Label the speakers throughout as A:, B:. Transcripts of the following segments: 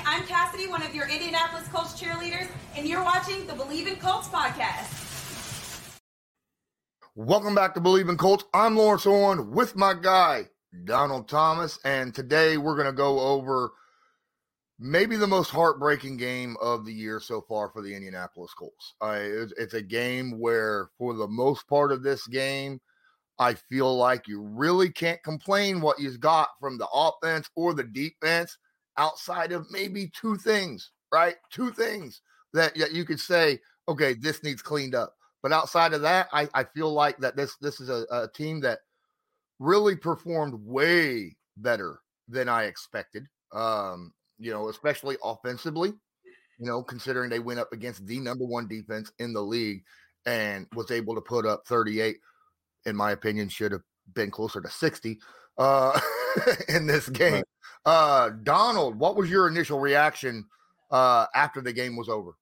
A: I'm Cassidy, one of your Indianapolis Colts cheerleaders, and you're watching the Believe in Colts podcast.
B: Welcome back to Believe in Colts. I'm Lawrence Owen with my guy, Donald Thomas, and today we're going to go over maybe the most heartbreaking game of the year so far for the Indianapolis Colts. It's a game where, for the most part of this game, I feel like you really can't complain what you've got from the offense or the defense outside of maybe two things, right? Two things that you could say, okay, this needs cleaned up. But outside of that, I feel like that this is a team that really performed way better than I expected, especially offensively, considering they went up against the number one defense in the league and was able to put up 38, in my opinion, should have been closer to 60 in this game. Right. Donald, what was your initial reaction after the game was over?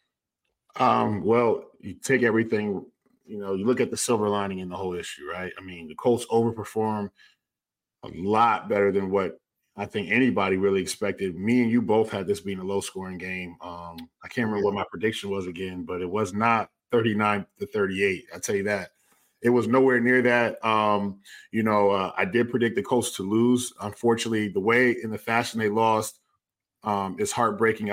C: Well, you take everything, you look at the silver lining in the whole issue, right? I mean, the Colts overperformed a lot better than what I think anybody really expected. Me and you both had this being a low-scoring game. I can't remember what my prediction was again, but it was not 39-38. I'll tell you that. It was nowhere near that. I did predict the Colts to lose. Unfortunately, the way and the fashion they lost is heartbreaking.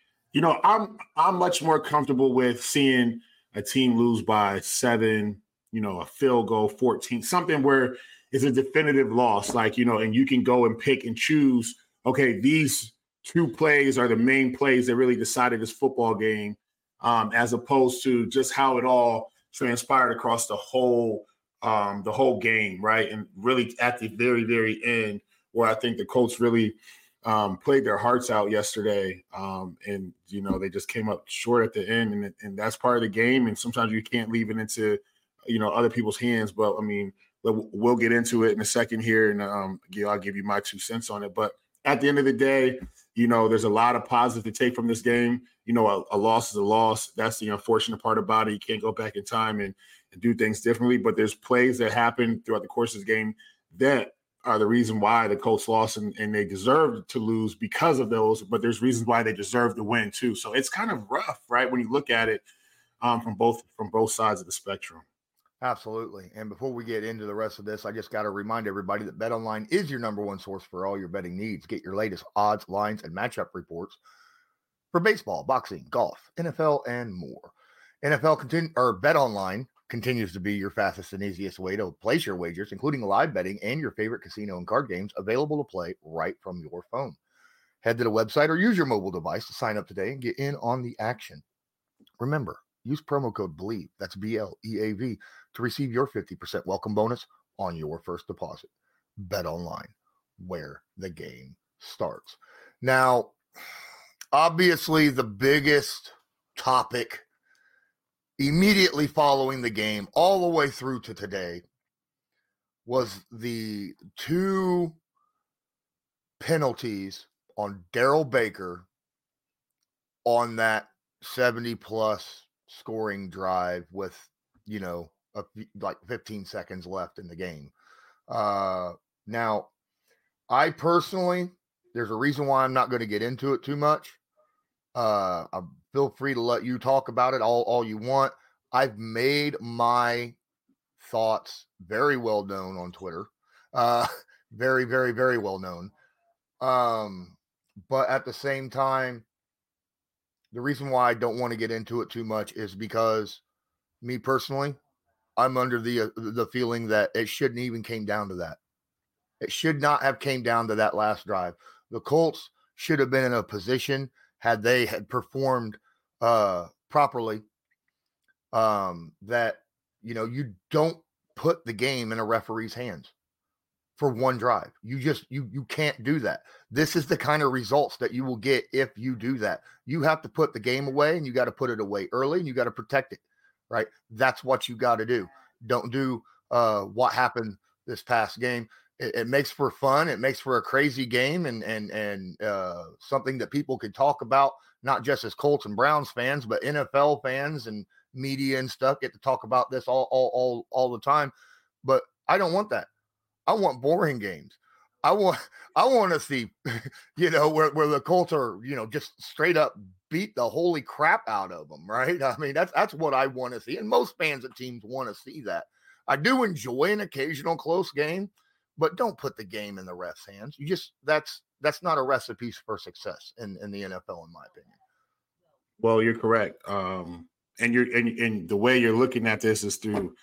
C: I'm much more comfortable with seeing a team lose by 7, a field goal, 14, something where it's a definitive loss, and you can go and pick and choose, okay, these two plays are the main plays that really decided this football game, as opposed to just how it all transpired across the whole game, right? And really at the very, very end, where I think the Colts really played their hearts out yesterday, and they just came up short at the end, and that's part of the game. And sometimes you can't leave it into other people's hands. But I mean, we'll get into it in a second here, and I'll give you my 2 cents on it. But at the end of the day, there's a lot of positive to take from this game. A loss is a loss. That's the unfortunate part about it. You can't go back in time and do things differently. But there's plays that happen throughout the course of this game that are the reason why the Colts lost, and they deserved to lose because of those. But there's reasons why they deserve to win too. So it's kind of rough, right, when you look at it from both sides of the spectrum.
B: Absolutely. And before we get into the rest of this, I just got to remind everybody that BetOnline is your number one source for all your betting needs. Get your latest odds, lines, and matchup reports for baseball, boxing, golf, NFL, and more. BetOnline continues to be your fastest and easiest way to place your wagers, including live betting and your favorite casino and card games available to play right from your phone. Head to the website or use your mobile device to sign up today and get in on the action. Remember, use promo code BLEAV, that's BLEAV, to receive your 50% welcome bonus on your first deposit. BetOnline, where the game starts. Now, obviously, the biggest topic immediately following the game, all the way through to today, was the 2 penalties on Darrell Baker on that 70-plus scoring drive with, like 15 seconds left in the game. Now, I personally, there's a reason why I'm not going to get into it too much. I feel free to let you talk about it all you want. I've made my thoughts very well known on Twitter. Very, very, very well known. But at the same time, the reason why I don't want to get into it too much is because me personally, I'm under the feeling that it shouldn't even came down to that. It should not have came down to that last drive. The Colts should have been in a position, had they had performed properly, that, you don't put the game in a referee's hands for one drive. You can't do that. This is the kind of results that you will get if you do that. You have to put the game away, and you got to put it away early, and you got to protect it, right? That's what you got to do. Don't do what happened this past game. It makes for fun. It makes for a crazy game and something that people could talk about, not just as Colts and Browns fans, but NFL fans and media and stuff get to talk about this all the time. But I don't want that. I want boring games. I want to see, where the Colts are, just straight up beat the holy crap out of them, right? I mean, that's what I want to see, and most fans of teams want to see that. I do enjoy an occasional close game, but don't put the game in the ref's hands. That's not a recipe for success in the NFL, in my opinion.
C: Well, you're correct. And the way you're looking at this is through,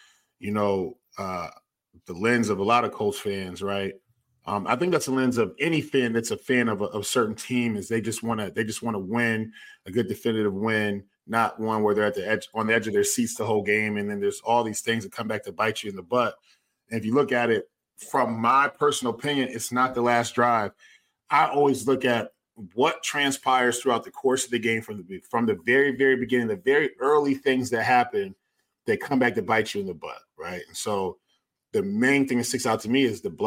C: the lens of a lot of Colts fans, right? I think that's the lens of any fan that's a fan of a certain team. Is they just want to win a good definitive win, not one where they're on the edge of their seats the whole game, and then there's all these things that come back to bite you in the butt. And if you look at it from my personal opinion, it's not the last drive. I always look at what transpires throughout the course of the game from the very, very beginning, the very early things that happen that come back to bite you in the butt, right? And so the main thing that sticks out to me is the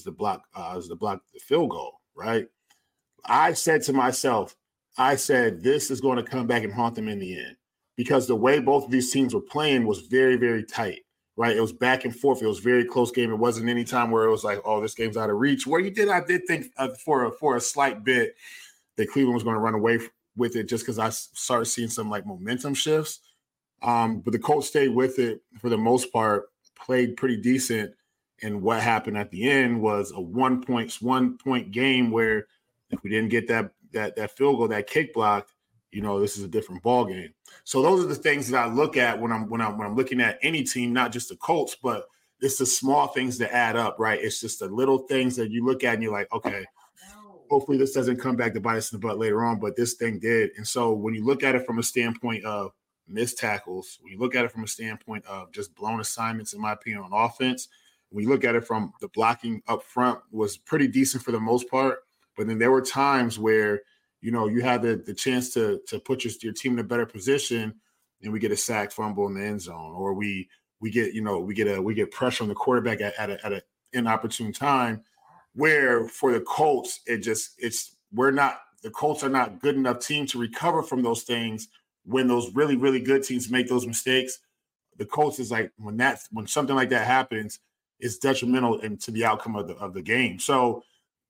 C: field goal, right? I said to myself, this is going to come back and haunt them in the end, because the way both of these teams were playing was very, very tight, right? It was back and forth. It was a very close game. It wasn't any time where it was like, oh, this game's out of reach. I did think for a slight bit that Cleveland was going to run away with it, just because I started seeing some like momentum shifts. But the Colts stayed with it for the most part, played pretty decent. And what happened at the end was a one point game where if we didn't get that field goal, that kick blocked, this is a different ball game. So those are the things that I look at when I'm looking at any team, not just the Colts, but it's the small things that add up, right? It's just the little things that you look at and you're like, okay, hopefully this doesn't come back to bite us in the butt later on, but this thing did. And so when you look at it from a standpoint of missed tackles, when you look at it from a standpoint of just blown assignments, in my opinion, on offense, when you look at it from the blocking up front was pretty decent for the most part. But then there were times where, you had the chance to put your team in a better position, and we get a sack fumble in the end zone, or we get pressure on the quarterback at an inopportune time, where for the Colts, the Colts are not good enough team to recover from those things. When those really, really good teams make those mistakes, the Colts is like, when something like that happens, it's detrimental to the outcome of the game. So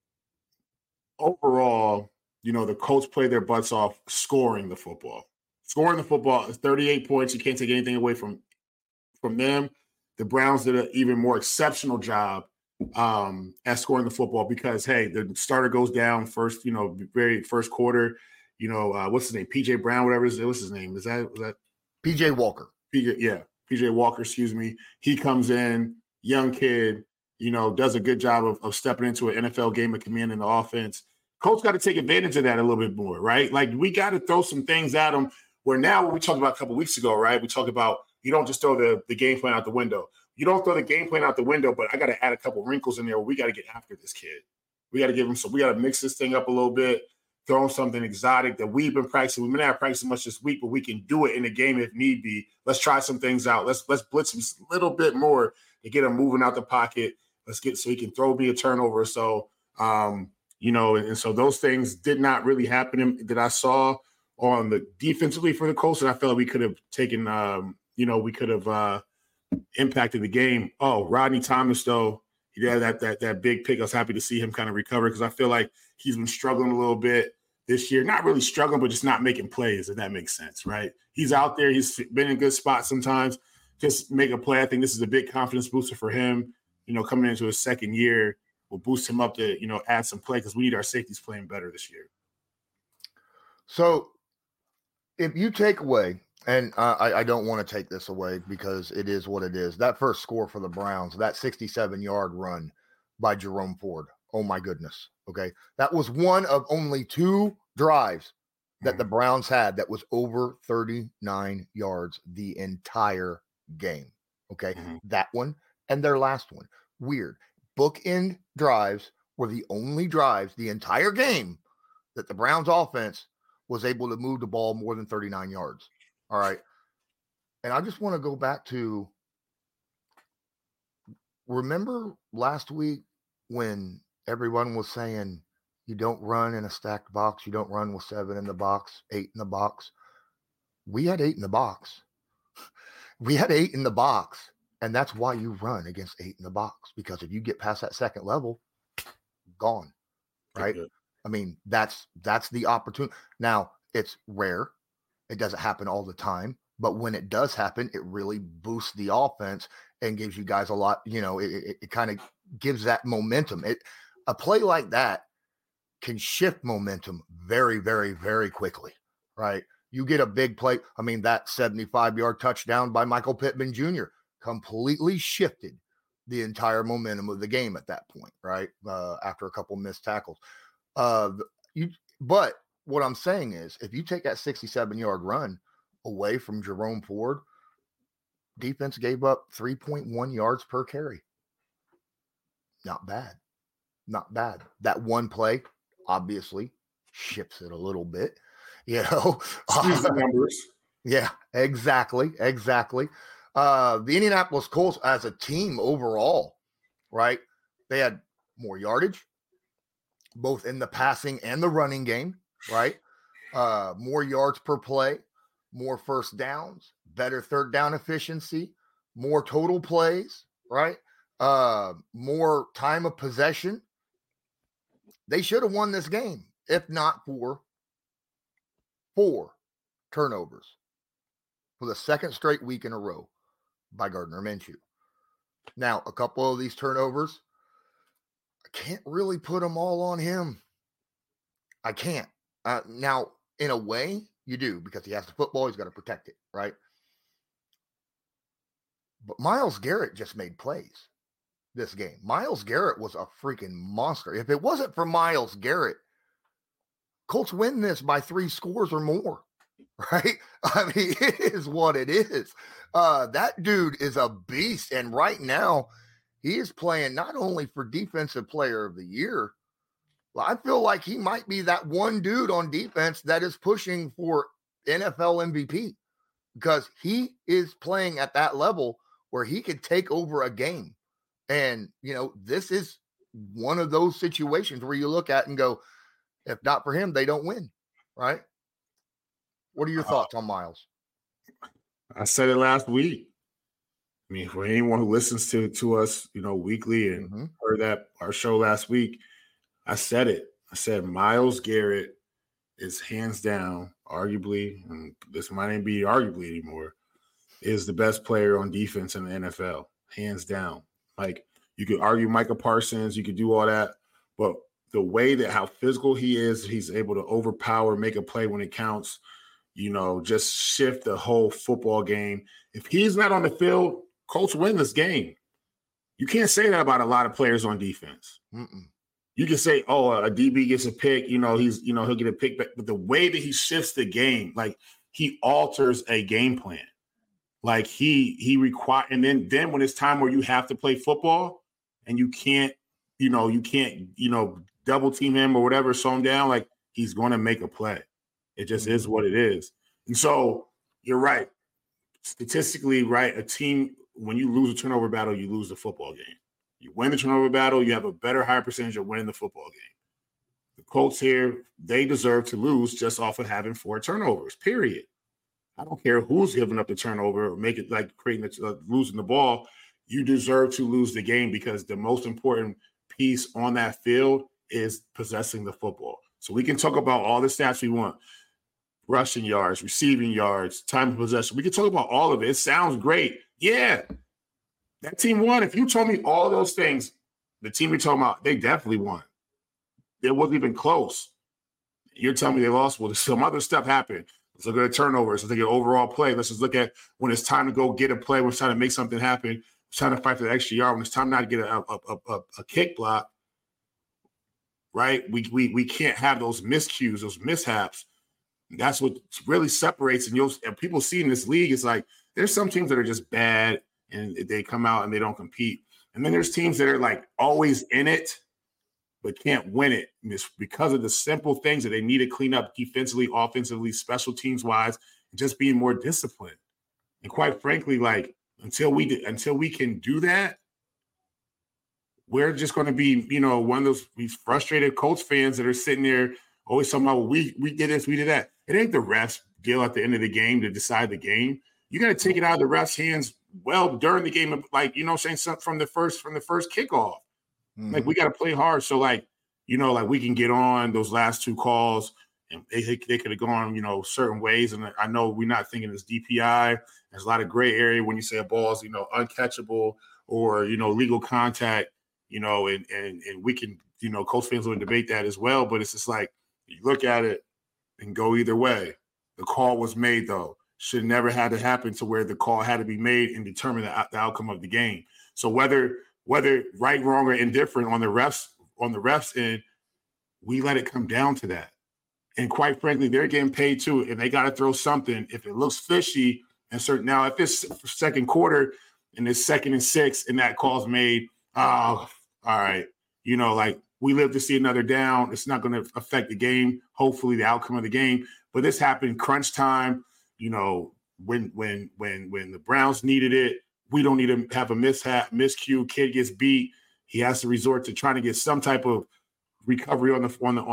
C: overall, the Colts play their butts off scoring the football. Scoring the football is 38 points. You can't take anything away from them. The Browns did an even more exceptional job at scoring the football, because, hey, the starter goes down first, very first quarter. What's his name? PJ Brown, whatever what's his name? Was that
B: PJ Walker?
C: PJ Walker, excuse me. He comes in, young kid, does a good job of stepping into an NFL game of command in the offense. Colts got to take advantage of that a little bit more, right? Like, we got to throw some things at them where now what we talked about a couple of weeks ago, right? We talked about you don't just throw the game plan out the window. You don't throw the game plan out the window, but I got to add a couple wrinkles in there where we got to get after this kid. We got to give him we got to mix this thing up a little bit, throw him something exotic that we've been practicing. We may not practice much this week, but we can do it in a game if need be. Let's try some things out. Let's blitz him a little bit more to get him moving out the pocket. So he can throw me a turnover or so. And so those things did not really happen that I saw on the defensively for the Colts, and I felt like we could have taken, impacted the game. Oh, Rodney Thomas, though, he had that big pick. I was happy to see him kind of recover, because I feel like he's been struggling a little bit this year. Not really struggling, but just not making plays, if that makes sense, right? He's out there. He's been in good spots sometimes. Just make a play. I think this is a big confidence booster for him, coming into his second year. Will boost him up to, add some play, because we need our safeties playing better this year.
B: So if you take away, and I don't want to take this away because it is what it is, that first score for the Browns, that 67-yard run by Jerome Ford, oh my goodness, okay? That was one of only 2 drives that the Browns had that was over 39 yards the entire game, okay?
C: Mm-hmm.
B: That one and their last one. Weird. Bookend drives were the only drives the entire game that the Browns offense was able to move the ball more than 39 yards. All right. And I just want to go back to, remember last week when everyone was saying you don't run in a stacked box, you don't run with 7 in the box, 8 in the box. We had 8 in the box. We had 8 in the box. And that's why you run against 8 in the box, because if you get past that second level, gone, right? I mean, that's the opportunity. Now, it's rare. It doesn't happen all the time. But when it does happen, it really boosts the offense and gives you guys a lot, it kind of gives that momentum. A play like that can shift momentum very, very, very quickly, right? You get a big play. I mean, that 75-yard touchdown by Michael Pittman Jr. completely shifted the entire momentum of the game at that point, right? After a couple missed tackles. But what I'm saying is, if you take that 67-yard run away from Jerome Ford, defense gave up 3.1 yards per carry. Not bad. Not bad. That one play obviously shifts it a little bit,
C: numbers.
B: Yeah, exactly. The Indianapolis Colts as a team overall, right? They had more yardage, both in the passing and the running game, right? More yards per play, more first downs, better third down efficiency, more total plays, right? More time of possession. They should have won this game if not for 4 turnovers for the second straight week in a row by Gardner Minshew. Now, a couple of these turnovers, I can't really put them all on him. I can't. Now, in a way, you do, because he has the football. He's got to protect it, right? But Myles Garrett just made plays this game. Myles Garrett was a freaking monster. If it wasn't for Myles Garrett, Colts win this by 3 scores or more, right? I mean, it is what it is. That dude is a beast. And right now, he is playing not only for Defensive Player of the Year, but I feel like he might be that one dude on defense that is pushing for NFL MVP, because he is playing at that level where he could take over a game. And, this is one of those situations where you look at and go, if not for him, they don't win, right? What are your thoughts on Myles?
C: I said it last week. I mean, for anyone who listens to us, weekly and heard that our show last week, I said it. I said Myles Garrett is hands down, arguably, and this might not be arguably anymore, is the best player on defense in the NFL, hands down. Like, you could argue Micah Parsons, you could do all that, but the way that how physical he is, he's able to overpower, make a play when it counts, just shift the whole football game. If he's not on the field, Colts win this game. You can't say that about a lot of players on defense. You can say, a DB gets a pick, he'll get a pick back. But the way that he shifts the game, like, he alters a game plan. Like, he require, and then when it's time where you have to play football and you can't double team him or whatever, slow him down, like, he's going to make a play. It just is what it is. And so you're right. Statistically, right, a team, when you lose a turnover battle, you lose the football game. You win the turnover battle, you have a higher percentage of winning the football game. The Colts here, they deserve to lose just off of having 4 turnovers, period. I don't care who's giving up the turnover or make it like creating losing the ball. You deserve to lose the game, because the most important piece on that field is possessing the football. So we can talk about all the stats we want. Rushing yards, receiving yards, time of possession. We can talk about all of it. It sounds great. Yeah. That team won. If you told me all those things, the team you're talking about, they definitely won. It wasn't even close. You're telling me they lost? Well, some other stuff happened. Let's look at the turnovers. Let's look at overall play. Let's just look at when it's time to go get a play, when it's time to make something happen, when it's time to fight for the extra yard, when it's time not to get a kick block, right? We can't have those miscues, those mishaps. That's what really separates. And people see in this league, it's like there's some teams that are just bad and they come out and they don't compete. And then there's teams that are like always in it, but can't win it. And it's because of the simple things that they need to clean up defensively, offensively, special teams wise, and just being more disciplined. And quite frankly, like until we can do that, we're just going to be, one of these frustrated Colts fans that are sitting there always talking about, we did this, we did that. It ain't the refs' deal at the end of the game to decide the game. You got to take it out of the refs' hands during the game, like, from the first kickoff. Like, we got to play hard. So, like, like we can get on those last two calls and they could have gone, certain ways. And I know we're not thinking it's DPI. There's a lot of gray area when you say a ball is, uncatchable or, legal contact, and we can, Colts fans will debate that as well. But it's just like you look at it and go either way. The call was made, though. Should never had to happen to where the call had to be made and determine the outcome of the game. So whether right, wrong, or indifferent on the refs end, we let it come down to that. And quite frankly, they're getting paid too, and they got to throw something. If it looks fishy, now if it's second quarter and it's 2nd and 6 and that call's made, all right, we live to see another down. It's not going to affect the game, hopefully the outcome of the game. But this happened crunch time. When the Browns needed it, we don't need to have a miscue. Kid gets beat. He has to resort to trying to get some type of recovery on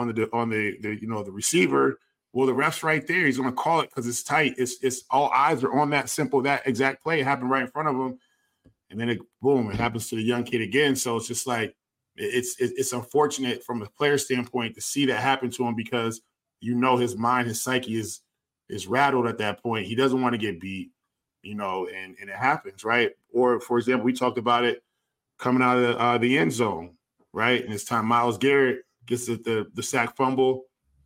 C: the receiver. Well, the ref's right there. He's going to call it because it's tight. It's all eyes are on that exact play. It happened right in front of him, and then it happens to the young kid again. So it's just like it's unfortunate from a player standpoint to see that happen to him because his mind, his psyche is rattled at that point. He doesn't want to get beat, and it happens, right? Or, for example, we talked about it coming out of the end zone, right? And it's time Myles Garrett gets the sack fumble.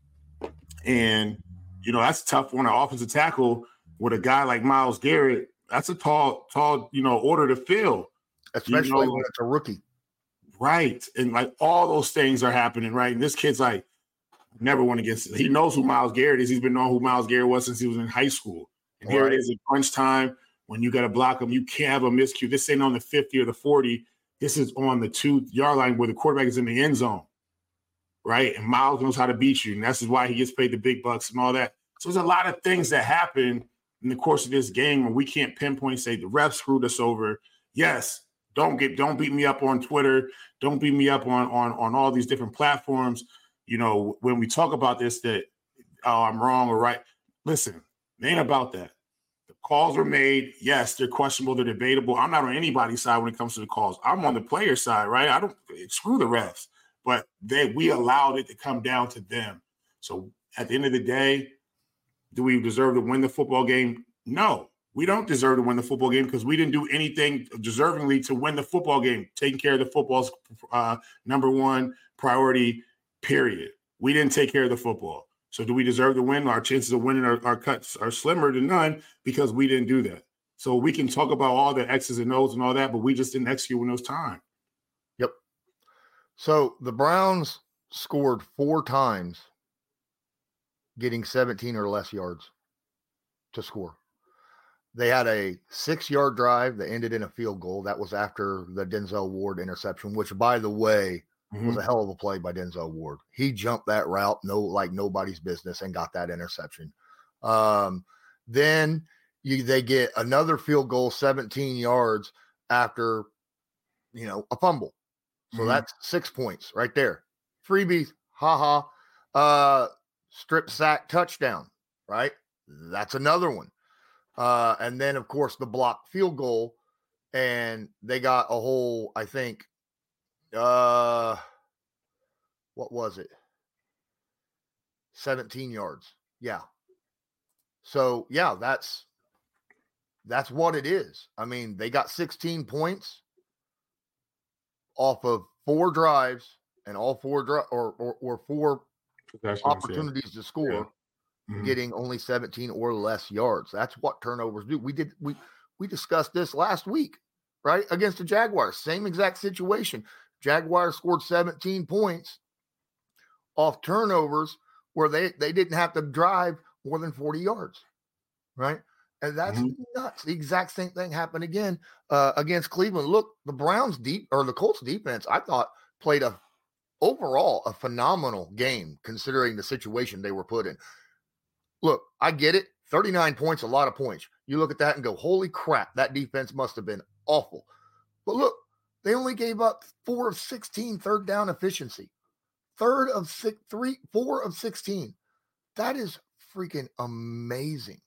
C: And, that's tough on an offensive tackle with a guy like Myles Garrett. That's a tall, order to fill.
B: Especially when it's a rookie.
C: Right. And, all those things are happening, right? And this kid's never went against it. He knows who Myles Garrett is. He's been knowing who Myles Garrett was since he was in high school. And here it is in crunch time when you got to block him. You can't have a miscue. This ain't on the 50 or the 40. This is on the 2-yard line where the quarterback is in the end zone, right? And Myles knows how to beat you, and that's why he gets paid the big bucks and all that. So there's a lot of things that happen in the course of this game where we can't pinpoint and say the refs screwed us over. Yes, don't beat me up on Twitter. Don't beat me up on all these different platforms. When we talk about this, that, I'm wrong or right. Listen, it ain't about that. The calls were made. Yes, they're questionable. They're debatable. I'm not on anybody's side when it comes to the calls. I'm on the player side, right? I don't screw the refs, but we allowed it to come down to them. So at the end of the day, do we deserve to win the football game? No, we don't deserve to win the football game because we didn't do anything deservingly to win the football game. Taking care of the football's number one priority, period. We didn't take care of the football. So do we deserve to win? Our chances of winning our cuts are slimmer than none because we didn't do that. So we can talk about all the X's and O's and all that, but we just didn't execute when it was time.
B: Yep. So the Browns scored 4 times, getting 17 or less yards to score. They had a 6-yard drive that ended in a field goal. That was after the Denzel Ward interception, which, by the way, was a hell of a play by Denzel Ward. He jumped that route like nobody's business and got that interception. Then they get another field goal, 17 yards after, a fumble. So that's 6 points right there. Freebie, strip sack touchdown, right? That's another one. And then, of course, the blocked field goal, and they got a whole, I think, what was it? 17 yards. Yeah. So, yeah, that's what it is. I mean, they got 16 points off of 4 drives and all 4 or 4 opportunities to score, getting only 17 or less yards. That's what turnovers do. We discussed this last week, right? Against the Jaguars, same exact situation. Jaguars scored 17 points off turnovers where they didn't have to drive more than 40 yards, right? And that's nuts. The exact same thing happened again against Cleveland. Look, the Colts defense, I thought, played overall a phenomenal game considering the situation they were put in. Look, I get it. 39 points, a lot of points. You look at that and go, holy crap, that defense must have been awful. But look, they only gave up 4 of 16 third down efficiency. 4 of 16. That is freaking amazing.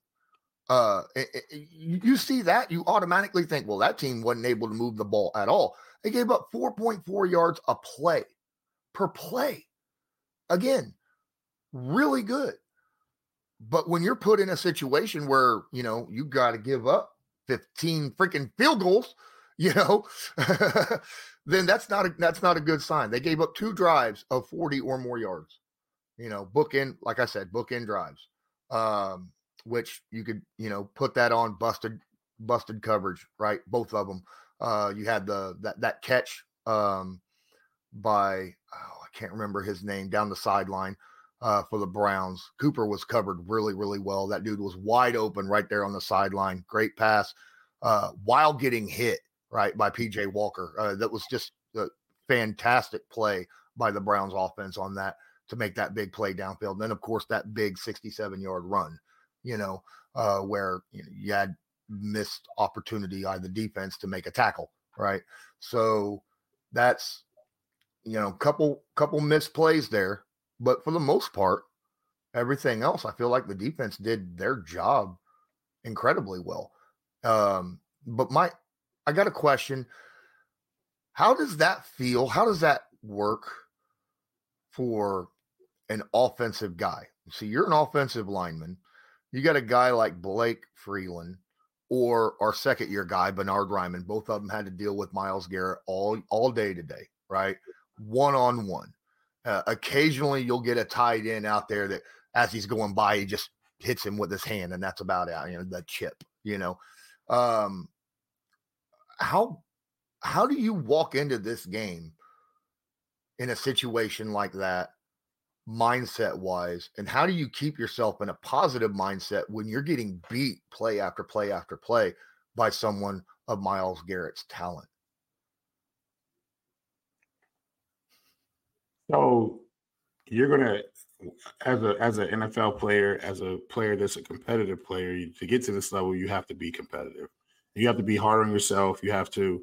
B: You see that, you automatically think, well, that team wasn't able to move the ball at all. They gave up 4.4 yards a play per play. again, really good. But when you're put in a situation where, you got to give up 15 freaking field goals, then that's not a good sign. They gave up 2 drives of 40 or more yards, bookend, like I said, bookend drives, which you could, put that on busted coverage, right? Both of them. You had that catch by, I can't remember his name, down the sideline for the Browns. Cooper was covered really, really well. That dude was wide open right there on the sideline. Great pass while getting hit, right, by P.J. Walker. That was just a fantastic play by the Browns offense on that to make that big play downfield. And then, of course, that big 67-yard run, where you had missed opportunity on the defense to make a tackle, right? So that's, couple missed plays there. But for the most part, everything else, I feel like the defense did their job incredibly well. But I got a question. How does that feel? How does that work for an offensive guy? So you're an offensive lineman. You got a guy like Blake Freeland or our second-year guy, Bernhard Raimann. Both of them had to deal with Myles Garrett all day today, right? One-on-one. Occasionally you'll get a tight end out there that as he's going by, he just hits him with his hand, and that's about it. The chip, how do you walk into this game in a situation like that, mindset wise, and how do you keep yourself in a positive mindset when you're getting beat play after play after play by someone of Myles Garrett's talent?
C: So you're gonna, as an NFL player, as a player that's a competitive player, to get to this level, you have to be competitive. You have to be hard on yourself. You have to,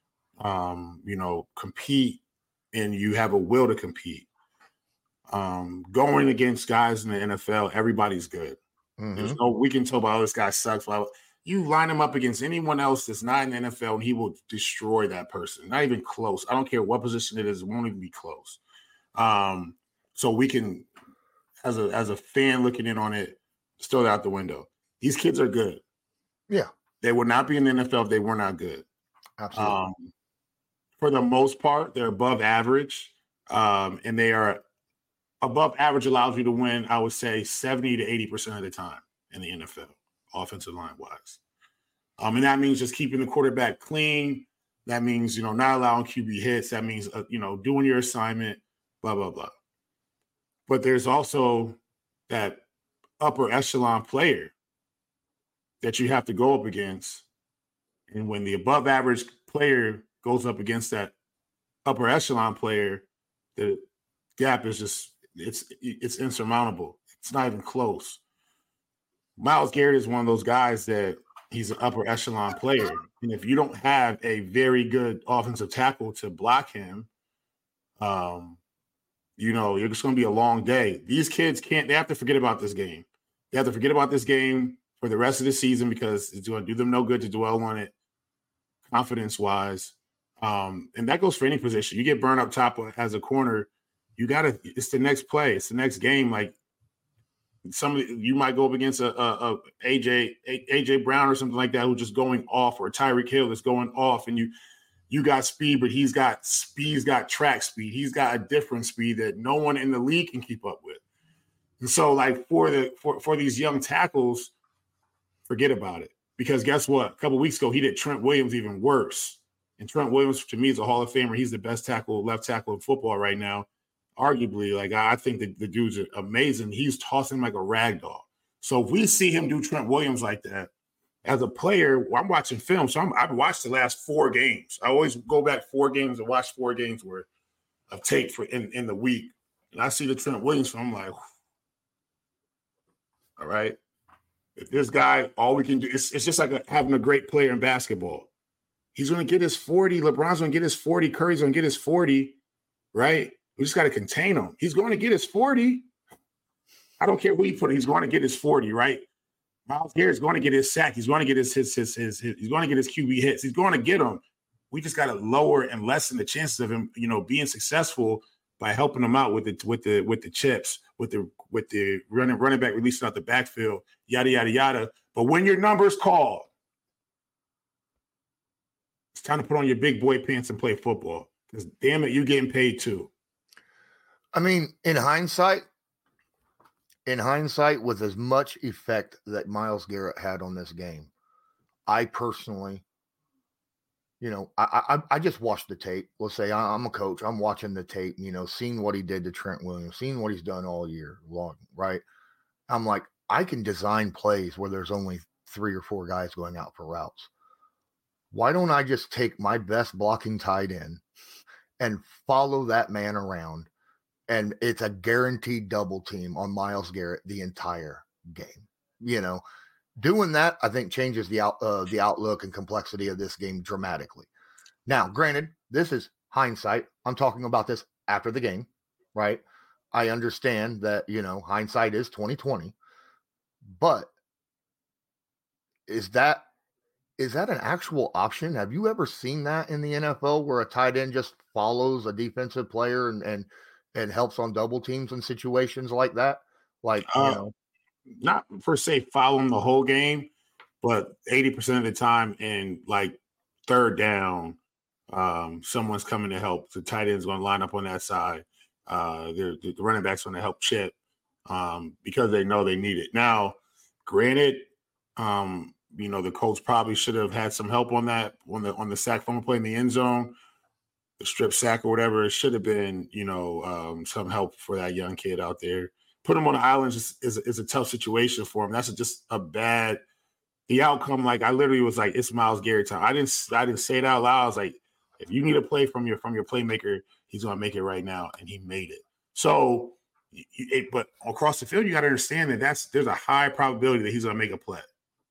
C: compete, and you have a will to compete. Going against guys in the NFL, everybody's good. Mm-hmm. There's no, we can talk about, this guy sucks. You line him up against anyone else that's not in the NFL, and he will destroy that person. Not even close. I don't care what position it is. It won't even be close. So we can, as a fan looking in on it, just throw it out the window. These kids are good.
B: Yeah.
C: They would not be in the NFL if they were not good.
B: Absolutely.
C: For the most part, they're above average. And they are above average allows you to win, I would say, 70 to 80% of the time in the NFL, offensive line wise. And that means just keeping the quarterback clean. That means, not allowing QB hits. That means, doing your assignment, blah, blah, blah. But there's also that upper echelon player that you have to go up against. And when the above average player goes up against that upper echelon player, the gap is just, it's insurmountable. It's not even close. Myles Garrett is one of those guys that he's an upper echelon player. And if you don't have a very good offensive tackle to block him, you're just going to be a long day. These kids they have to forget about this game. They have to forget about this game for the rest of the season because it's going to do them no good to dwell on it confidence-wise. And that goes for any position. You get burned up top as a corner, it's the next play. It's the next game. Like you might go up against a AJ Brown or something like that who's just going off, or Tyreek Hill that's going off, and you got speed, but he's got track speed. He's got a different speed that no one in the league can keep up with. And so, like, for these young tackles, forget about it. Because guess what? A couple of weeks ago, he did Trent Williams even worse. And Trent Williams, to me, is a Hall of Famer. He's the best left tackle in football right now. Arguably, like, I think the dude's amazing. He's tossing like a rag doll. So if we see him do Trent Williams like that, as a player, I'm watching film, so I've watched the last 4 games. I always go back 4 games and watch 4 games worth of tape in the week. And I see the Trent Williams film, I'm like, all right. If this guy, all we can do, it's just like having a great player in basketball. He's going to get his 40. LeBron's going to get his 40. Curry's going to get his 40, right? We just got to contain him. He's going to get his 40. I don't care who you put. He's going to get his 40, right? Myles Garrett's going to get his sack. He's going to get his he's going to get his QB hits. He's going to get them. We just got to lower and lessen the chances of him, being successful by helping them out with the chips, with the running back releasing out the backfield, yada yada yada. But when your number's called, it's time to put on your big boy pants and play football. Because damn it, you're getting paid too.
B: I mean, in hindsight, with as much effect that Myles Garrett had on this game, I personally, I just watched the tape. Let's say I'm a coach. I'm watching the tape, seeing what he did to Trent Williams, seeing what he's done all year long, right? I'm like, I can design plays where there's only 3 or 4 guys going out for routes. Why don't I just take my best blocking tight end and follow that man around? And it's a guaranteed double team on Myles Garrett the entire game. Doing that, I think, changes the outlook and complexity of this game dramatically. Now, granted, this is hindsight. I'm talking about this after the game, right? I understand that, hindsight is 2020. But is that an actual option? Have you ever seen that in the NFL where a tight end just follows a defensive player and helps on double teams in situations like that?
C: Not per se following the whole game, but 80% of the time in like third down, someone's coming to help. The tight end's going to line up on that side. The running back's going to help chip because they know they need it. Now, granted, the Colts probably should have had some help on that on the sack fumble play in the end zone, the strip sack or whatever. It should have been, some help for that young kid out there. Put him on the island is a tough situation for him. That's just a bad. The outcome, like I literally was like, it's Myles Garrett time. I didn't say it out loud. I was like, if you need a play from your playmaker, he's gonna make it right now, and he made it. So, but across the field, you got to understand that there's a high probability that he's gonna make a play.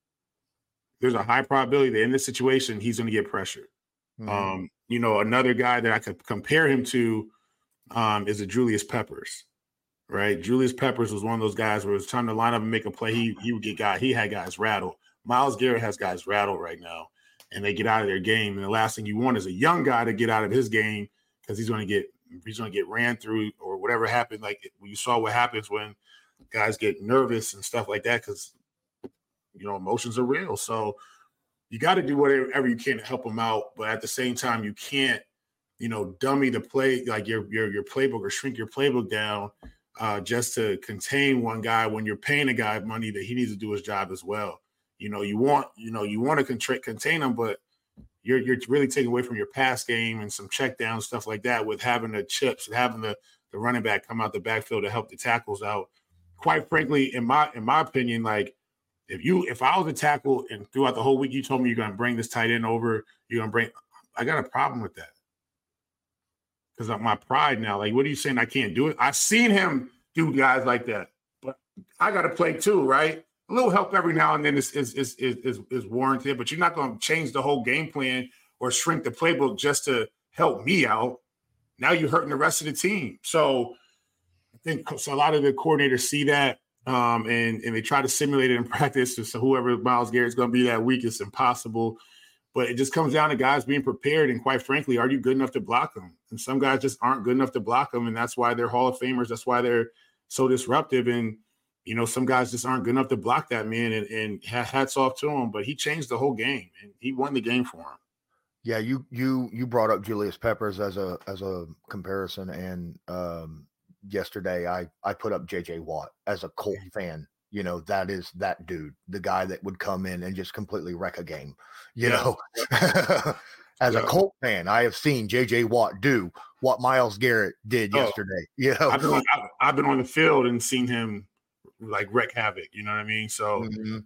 C: There's a high probability that in this situation he's gonna get pressured. Mm-hmm. Another guy that I could compare him to is a Julius Peppers. Right, Julius Peppers was one of those guys where it was time to line up and make a play. He would get he had guys rattled. Myles Garrett has guys rattled right now, and they get out of their game. And the last thing you want is a young guy to get out of his game because he's going to get ran through or whatever happened. Like you saw what happens when guys get nervous and stuff like that because emotions are real. So you got to do whatever you can to help them out, but at the same time you can't dummy the play like your playbook or shrink your playbook down. Just to contain one guy when you're paying a guy money that he needs to do his job as well. You want to contain him, but you're really taking away from your pass game and some check down stuff like that with having the chips and having the running back come out the backfield to help the tackles out. Quite frankly, in my opinion, like if I was a tackle and throughout the whole week you told me you're going to bring this tight end over, I got a problem with that. Because of my pride now. Like, what are you saying? I can't do it. I've seen him do guys like that, but I got to play too, right? A little help every now and then is warranted, but you're not going to change the whole game plan or shrink the playbook just to help me out. Now you're hurting the rest of the team. So I think a lot of the coordinators see that and they try to simulate it in practice. So whoever Myles Garrett's going to be that week, it's impossible. But it just comes down to guys being prepared. And quite frankly, are you good enough to block them? And some guys just aren't good enough to block them. And that's why they're Hall of Famers. That's why they're so disruptive. And, some guys just aren't good enough to block that man. And hats off to him. But he changed the whole game. And he won the game for him.
B: Yeah, you brought up Julius Peppers as a comparison. And yesterday I put up J.J. Watt as a Colt fan. That is that dude, the guy that would come in and just completely wreck a game, As a Colt fan, I have seen J.J. Watt do what Myles Garrett did yesterday.
C: I've been on the field and seen him like wreak havoc. You know what I mean? So,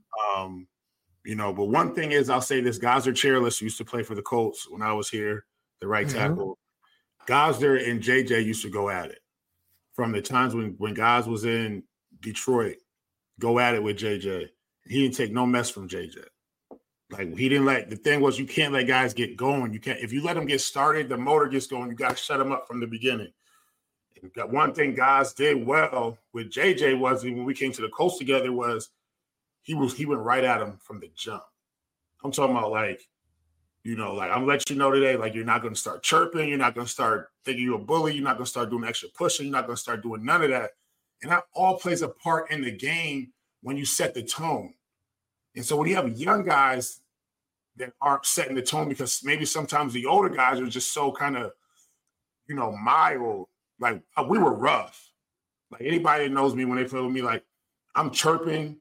C: but one thing is, I'll say this: Gosder Chairless used to play for the Colts when I was here, the right tackle. Gosder and J.J. used to go at it from the times when Gos was in Detroit. Go at it with JJ. He didn't take no mess from JJ. Like the thing was you can't let guys get going. You can't, if you let them get started, the motor gets going. You got to shut them up from the beginning. And one thing guys did well with JJ was when we came to the Colts together was he went right at him from the jump. I'm talking about like You know, like I'm gonna let you know today, like you're not gonna start chirping, you're not gonna start thinking you're a bully, you're not gonna start doing extra pushing, you're not gonna start doing none of that. And that all plays a part in the game when you set the tone. And so when you have young guys that aren't setting the tone, because maybe sometimes the older guys are just so kind of, you know, mild, like we were rough. Like anybody that knows me when they play with me, like I'm chirping.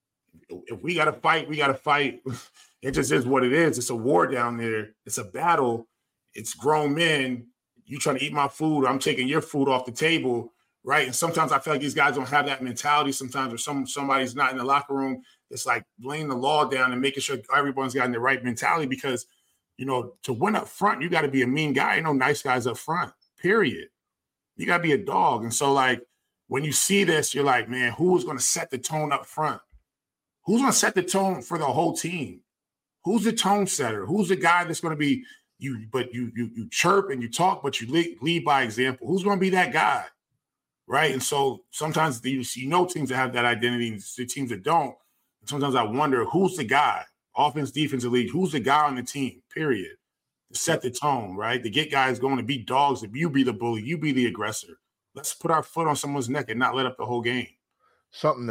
C: If we got to fight, we got to fight. It just is what it is. It's a war down there. It's a battle. It's grown men. You trying to eat my food. I'm taking your food off the table, right? And sometimes I feel like these guys don't have that mentality sometimes, or somebody's not in the locker room. It's like laying the law down and making sure everyone's got the right mentality because, you know, to win up front, you got to be a mean guy. Ain't no nice guys up front, period. You got to be a dog. And so, like, when you see this, you're like, man, who's going to set the tone up front? Who's going to set the tone for the whole team? Who's the tone setter? Who's the guy that's going to be you? But you chirp and you talk, but you lead by example. Who's going to be that guy, right? And so sometimes teams that have that identity, and the teams that don't. And sometimes I wonder who's the guy, offense, defensive league. Who's the guy on the team? Period. To set the tone, right? To get guys going to be dogs. If you be the bully, you be the aggressor. Let's put our foot on someone's neck and not let up the whole game.
B: Something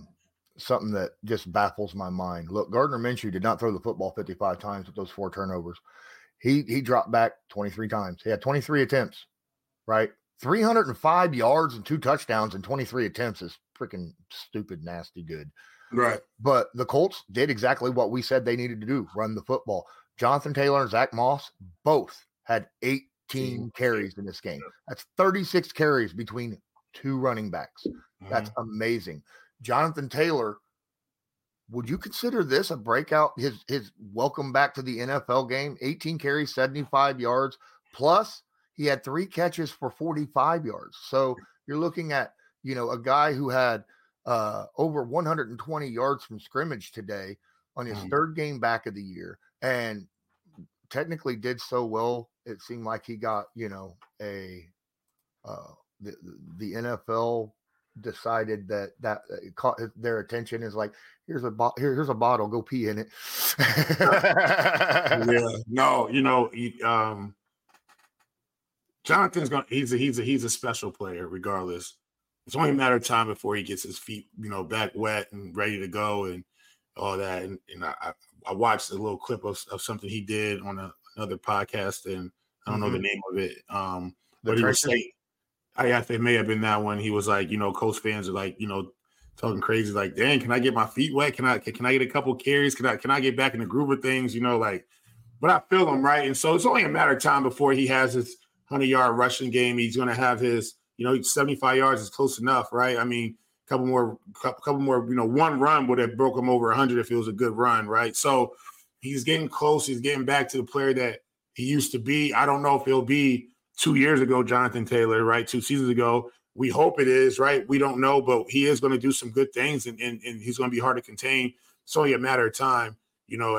B: that just baffles my mind. Look, Gardner Minshew did not throw the football 55 times with those 4 turnovers. He dropped back 23 times. He had 23 attempts, right? 305 yards and 2 touchdowns and 23 attempts is freaking stupid, nasty good.
C: Right.
B: But the Colts did exactly what we said they needed to do, run the football. Jonathan Taylor and Zach Moss both had 18 carries in this game. That's 36 carries between 2 running backs. That's amazing. Jonathan Taylor, would you consider this a breakout, his welcome back to the NFL game? 18 carries, 75 yards, plus he had 3 catches for 45 yards. So you're looking at, you know, a guy who had over 120 yards from scrimmage today on his 3rd game back of the year, and technically did so well. It seemed like he got, you know, the NFL decided that caught their attention is like, here's a bottle, go pee in it.
C: Yeah, no, you know, Jonathan's he's a special player regardless. It's only a matter of time before he gets his feet, you know, back wet and ready to go and all that. And I watched a little clip of something he did on another podcast, and I don't know the name of it. But he was saying, I think it may have been that one. He was like, you know, Colts fans are like, you know, talking crazy, like, dang, can I get my feet wet? Can I get a couple carries? Can I get back in the groove of things? You know, like, but I feel him, right? And so it's only a matter of time before he has his 100-yard rushing game. He's going to have his, you know, 75 yards is close enough, right? I mean, couple more, you know, one run would have broke him over 100 if it was a good run, right? So he's getting close. He's getting back to the player that he used to be. I don't know if he'll be 2 years ago, Jonathan Taylor, right? 2 seasons ago. We hope it is, right? We don't know, but he is going to do some good things, and he's going to be hard to contain. It's only a matter of time. You know,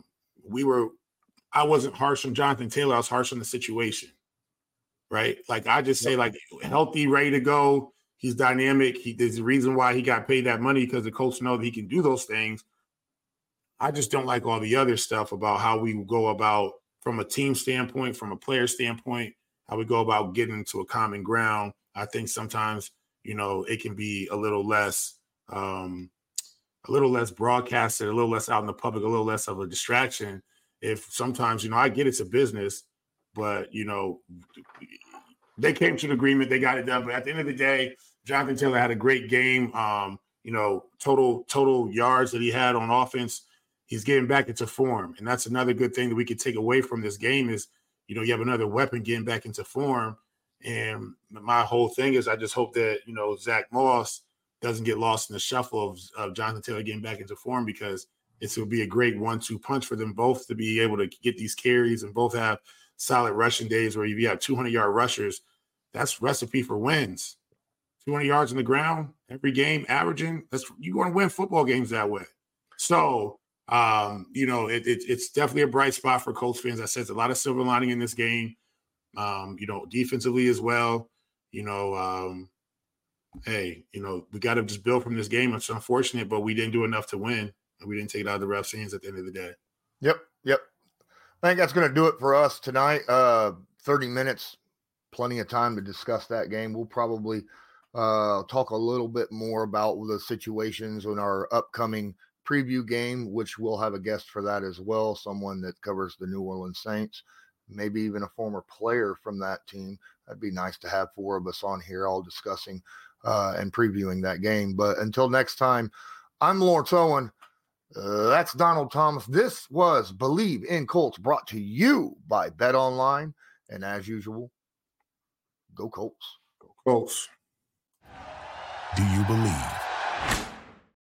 C: I wasn't harsh on Jonathan Taylor. I was harsh on the situation, right? Like, I just say, like, healthy, ready to go. He's dynamic. There's a reason why he got paid that money, because the Colts know that he can do those things. I just don't like all the other stuff about how we go about, from a team standpoint, from a player standpoint, how we go about getting to a common ground. I think sometimes, you know, it can be a little less broadcasted, a little less out in the public, a little less of a distraction. If sometimes, you know, I get it's a business, but, you know, they came to an agreement, they got it done. But at the end of the day, Jonathan Taylor had a great game. You know, total yards that he had on offense, he's getting back into form. And that's another good thing that we could take away from this game is, you know, you have another weapon getting back into form. And my whole thing is I just hope that, you know, Zach Moss doesn't get lost in the shuffle of Jonathan Taylor getting back into form, because it will be a great 1-2 punch for them both to be able to get these carries and both have solid rushing days where you have 200-yard rushers. That's recipe for wins. 200 yards on the ground every game, averaging. You're going to win football games that way. So, you know, it's definitely a bright spot for Colts fans. I said, there's a lot of silver lining in this game. You know, defensively as well. You know, hey, you know, we got to just build from this game. It's unfortunate, but we didn't do enough to win, and we didn't take it out of the refs' hands at the end of the day.
B: Yep. I think that's going to do it for us tonight. 30 minutes, plenty of time to discuss that game. We'll probably talk a little bit more about the situations in our upcoming preview game, which we'll have a guest for that as well, someone that covers the New Orleans Saints, maybe even a former player from that team. That'd be nice to have 4 of us on here all discussing and previewing that game. But until next time, I'm Lawrence Owen. That's Donald Thomas. This was Believe in Colts, brought to you by Bet Online. And as usual, go Colts.
C: Go Colts.
D: Do you believe?